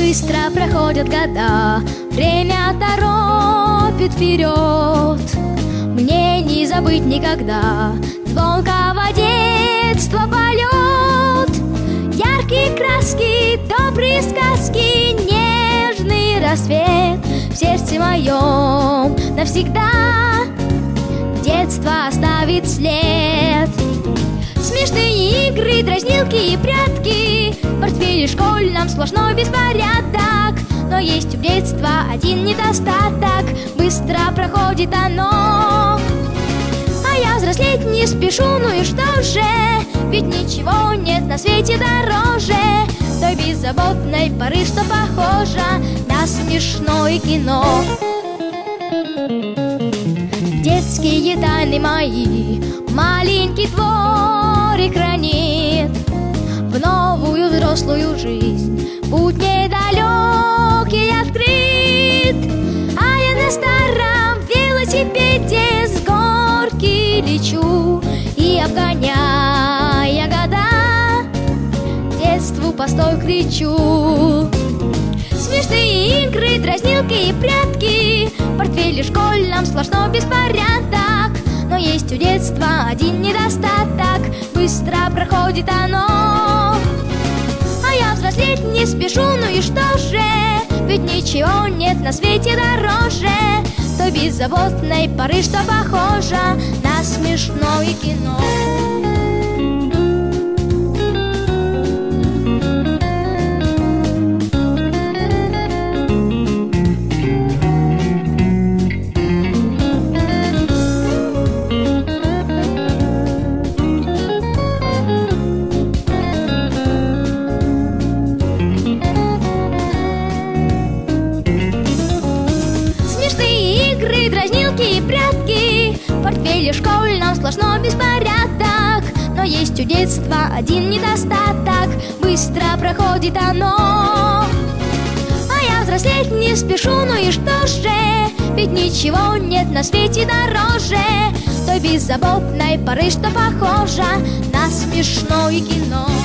Быстро проходят года, время торопит вперед. Мне не забыть никогда звонкого детства полет. Яркие краски, добрые сказки, нежный рассвет в сердце моем навсегда. Детство оставит след. Смешные игры, дразнилки и прятки, в портфеле школьном сплошной беспорядок. Но есть у детства один недостаток: быстро проходит оно. А я взрослеть не спешу, ну и что же? Ведь ничего нет на свете дороже той беззаботной поры, что похожа на смешное кино. Детские тайны мои маленький творик хранит. В новую взрослую жизнь путь недалекий открыт. А я на старом велосипеде с горки лечу, и, обгоняя года, детству постой кричу. Смешные игры, дразнилки и прятки, в портфеле школьном сплошной беспорядок. Но есть у детства один недостаток: быстро проходит оно. А я взрослеть не спешу, ну и что же? Ведь ничего нет на свете дороже той беззаботной поры, что похожа на смешное кино. Дразнилки и прятки, в портфеле школьном сплошной беспорядок. Но есть у детства один недостаток: быстро проходит оно. А я взрослеть не спешу, ну и что же? Ведь ничего нет на свете дороже той беззаботной поры, что похожа на смешное кино.